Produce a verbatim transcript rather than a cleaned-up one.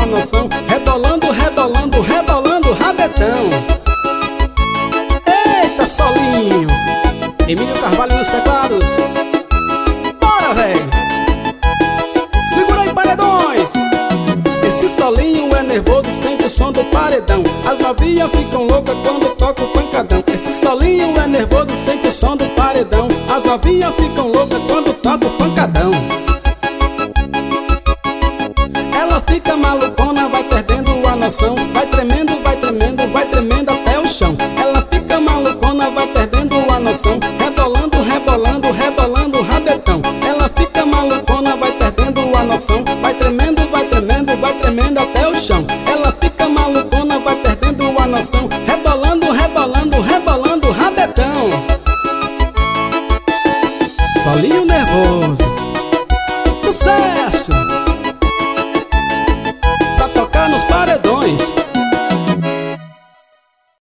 noção. Rebolando, rebolando, rebolando, rabetão. Eita, solinho. Emílio Carvalho nos teclados. Bora, véi. Segura aí, paredões. Esse solinho é nervoso, sente o som do paredão. As novinhas ficam loucas quando toca o pancadão. Esse solinho é nervoso, sente o som do paredão. As novinhas ficam loucas quando toca o pancadão. Ela fica malucona, vai perdendo a noção. Vai tremendo, vai tremendo, vai tremendo até o chão. Ela fica malucona, vai perdendo a noção. Rebolando, rebolando, rebolando.